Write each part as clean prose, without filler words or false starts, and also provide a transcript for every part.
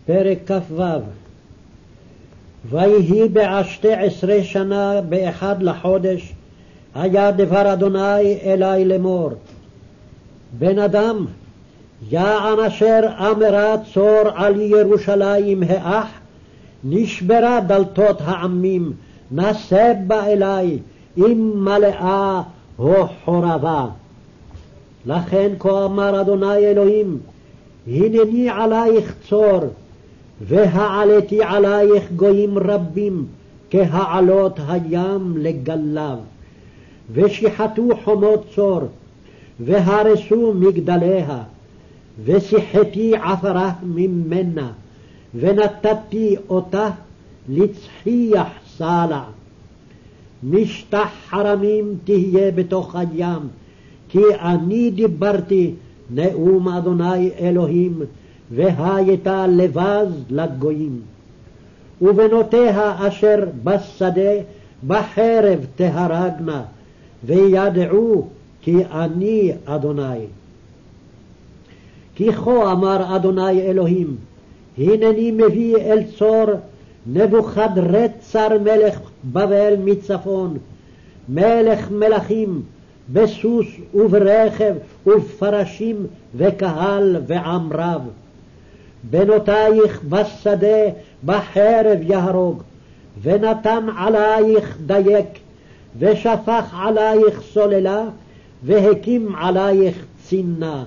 פרק כ"ו. ויהי ב12 שנה באחד לחודש, היה דבר אדוני אלי לאמור, בן אדם, יען אשר אמרה צור על ירושלים האח, נשברה דלתות העמים, נשא בה אלי, אם מלאה הו חורבה. לכן כה אמר אדוני אלוהים, הנני עלייך צור, והעליתי עלייך גויים רבים, כהעלות הים לגליו. ושיחתו חומות צור, והרסו מגדליה, ושיחתי עפרה ממנה, ונתתי אותה לצחיח סלע. משטח חרמים תהיה בתוך הים, כי אני דיברתי נאום אדוני אלוהים, והייתה לבז לגויים. ובנותיה אשר בשדה בחרב תהרגנה, וידעו כי אני אדוני. כי כה אמר אדוני אלוהים, הנני מביא אל צור נבוכדרצר מלך בבל מצפון, מלך מלכים, בסוס וברכב ובפרשים וקהל ועם רב. בנותייך בשדה בחרב יהרוג, ונתן עלייך דייק, ושפך עלייך סוללה, והקים עלייך צינה.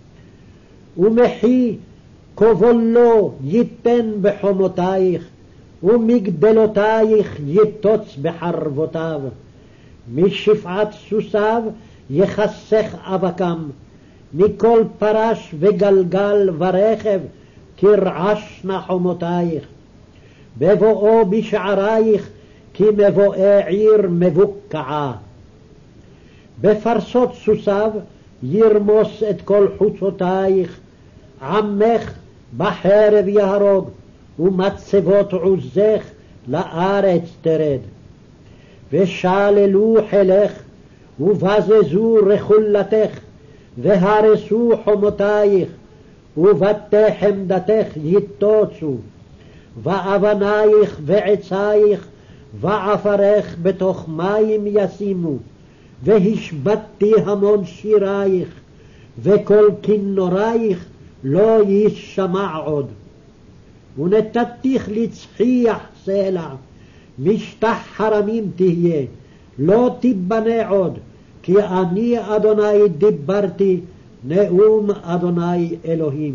ומחי כבולו ייתן בחומותייך, ומגדלותייך יתוץ בחרבותיו. משפעת סוסיו יחסך אבקם, מכל פרש וגלגל ורכב תרעשנה חומותייך. בבואו בשערייך כמבואי עיר מבוקעה. בפרסות סוסיו ירמוס את כל חוצותייך, עמך בחרב יהרוג, ומצבות עוזך לארץ תרד. ושללו חילך, ובזזו רכולתך, והרסו חומותייך, ובתי חמדתך יתוצו, ואבנייך ועצייך, ועפרך בתוך מים ישימו, והשבתתי המון שירייך, וכל כינורייך לא ישמע עוד. ונתתיך לצחיח סלע, משטח חרמים תהיה, לא תיבנה עוד, כי אני אדוני דיברתי נאום אדוני אלוהים.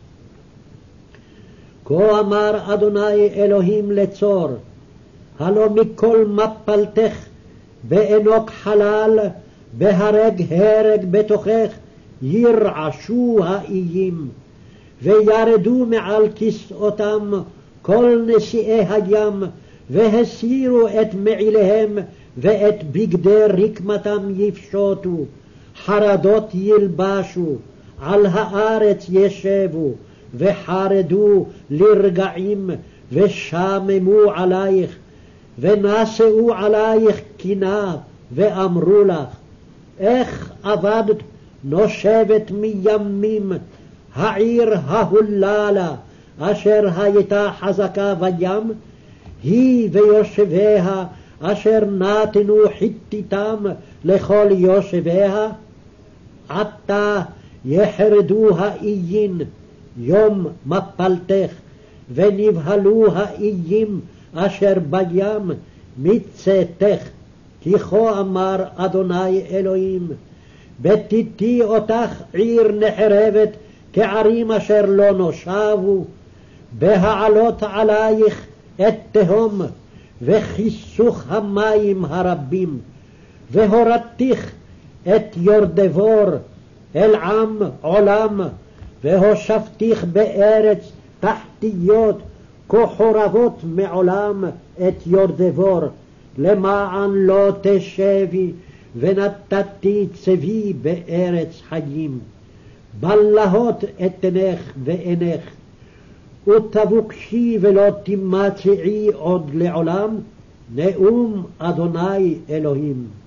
כה אמר אדוני אלוהים לצור, הלא מכל מפלתך באנוק חלל, בהרג הרג בתוכך, ירעשו האיים, וירדו מעל כסאותם כל נשיאי הים, והסירו את מעיליהם, ואת בגדי רקמתם יפשוטו, חרדות ילבשו, על הארץ ישבו, וחרדו לרגעים, ושממו עלייך, ונשאו עלייך קינה, ואמרו לך, איך אבדת נושבת מימים, העיר ההוללה, אשר הייתה חזקה בים, היא ויושביה, אשר נתנו חיתיתם לכל יושביה. עתה יחרדו האיים יום מפלתך, ונבהלו האיים אשר בים מצאתך. כי כה אמר אדוני אלוהים, בתיתי אותך עיר נחרבת כערים אשר לא נושבו, בהעלות עלייך את תהום וכיסוך המים הרבים, והורדתיך את יורדבור אל עם עולם, והושבתיך בארץ תחתיות כחורבות מעולם את יורדבור, למען לא תשבי, ונתתי צבי בארץ חיים. בלהות אתנך ועינך, ותבוקשי ולא תמצעי עוד לעולם, נאום אדוני אלוהים.